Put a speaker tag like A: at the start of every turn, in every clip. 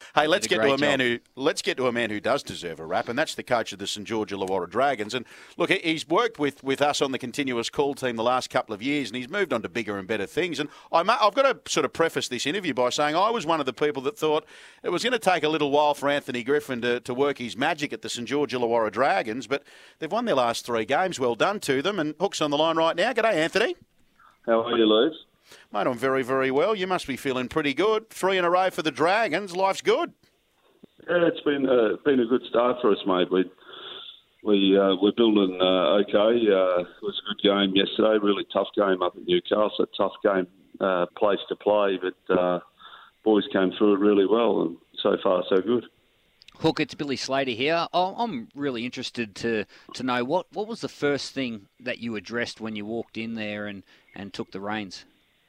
A: Hey, let's get to a man who does deserve a rap, and that's the coach of the St George Illawarra Dragons. And look, he's worked with us on the continuous call team the last couple of years, and he's moved on to bigger and better things. And I've got to sort of preface this interview by saying I was one of the people that thought it was going to take a little while for Anthony Griffin to work his magic at the St George Illawarra Dragons, but they've won their last 3 games. Well done to them. And Hook's on the line right now. G'day, Anthony.
B: How are you, Lou?
A: Mate, I'm very, very well. You must be feeling pretty good. 3 in a row for the Dragons. Life's good.
B: Yeah, it's been a good start for us, mate. We're building okay. It was a good game yesterday. Really tough game up at Newcastle. A tough game, place to play, but boys came through it really well, and so far so good.
C: Hook, it's Billy Slater here. I'm really interested to know what was the first thing that you addressed when you walked in there and took the reins?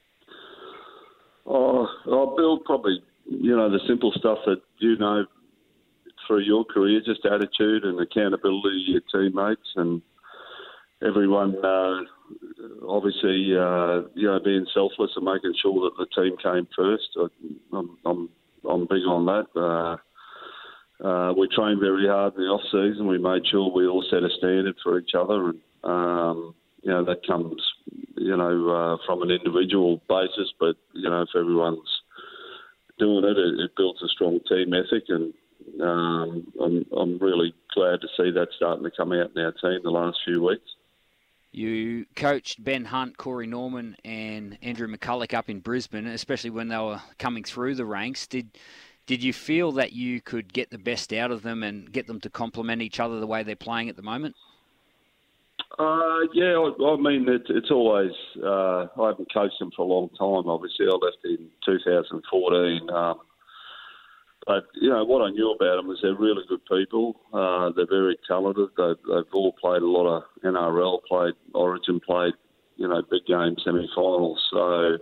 B: Bill, probably, the simple stuff that through your career, just attitude and accountability to your teammates and everyone, obviously, being selfless and making sure that the team came first. I'm big on that. We trained very hard in the off season. We made sure we all set a standard for each other, and that comes, from an individual basis. But if everyone's doing it, it builds a strong team ethic, and I'm really glad to see that starting to come out in our team the last few weeks.
C: You coached Ben Hunt, Corey Norman, and Andrew McCulloch up in Brisbane, especially when they were coming through the ranks. Did you feel that you could get the best out of them and get them to complement each other the way they're playing at the moment?
B: It's always... I haven't coached them for a long time, obviously. I left in 2014. But, what I knew about them is they're really good people. They're very talented. They've all played a lot of NRL, played Origin, played, big game semi-finals. So...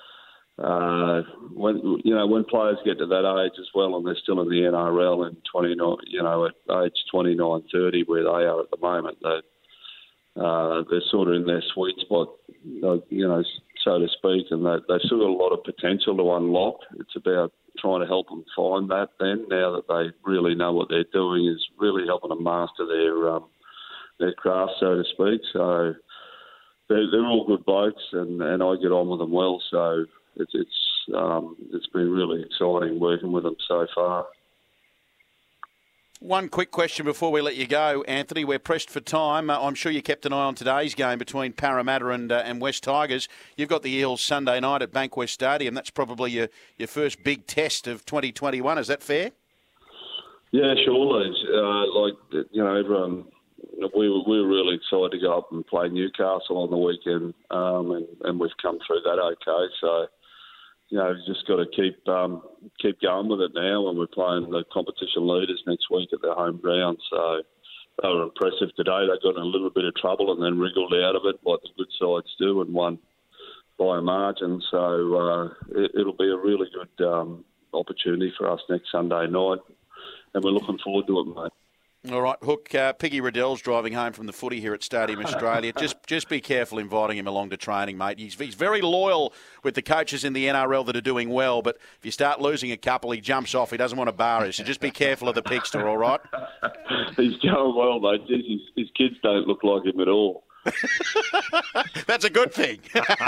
B: when players get to that age as well, and they're still in the NRL in 29, at age 29, 30, where they are at the moment, they're sort of in their sweet spot, so to speak, and they've still got a lot of potential to unlock. It's about trying to help them find that. Then, now that they really know what they're doing, is really helping them master their craft, so to speak. So they're all good blokes, and I get on with them well. So. It's been really exciting working with them so far.
A: One quick question before we let you go, Anthony. We're pressed for time. I'm sure you kept an eye on today's game between Parramatta and West Tigers. You've got the Eels Sunday night at Bankwest Stadium. That's probably your first big test of 2021. Is that fair?
B: Yeah, sure, Les. Everyone... We were really excited to go up and play Newcastle on the weekend, and we've come through that okay. So, we've just got to keep going with it now, and we're playing the competition leaders next week at their home ground. So they were impressive today. They got in a little bit of trouble and then wriggled out of it, like the good sides do, and won by a margin. So it'll be a really good opportunity for us next Sunday night, and we're looking forward to it, mate.
A: All right, Hook, Piggy Riddell's driving home from the footy here at Stadium Australia. Just be careful inviting him along to training, mate. He's very loyal with the coaches in the NRL that are doing well, but if you start losing a couple, he jumps off. He doesn't want to bar you, so just be careful of the Pigster, all right?
B: He's going well, mate. His kids don't look like him at all.
A: That's a good thing.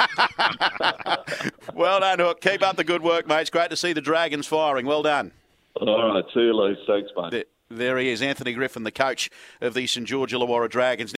A: Well done, Hook. Keep up the good work, mate. It's great to see the Dragons firing. Well done.
B: All right, see you, Lee. Thanks, mate.
A: There he is, Anthony Griffin, the coach of the St George Illawarra Dragons.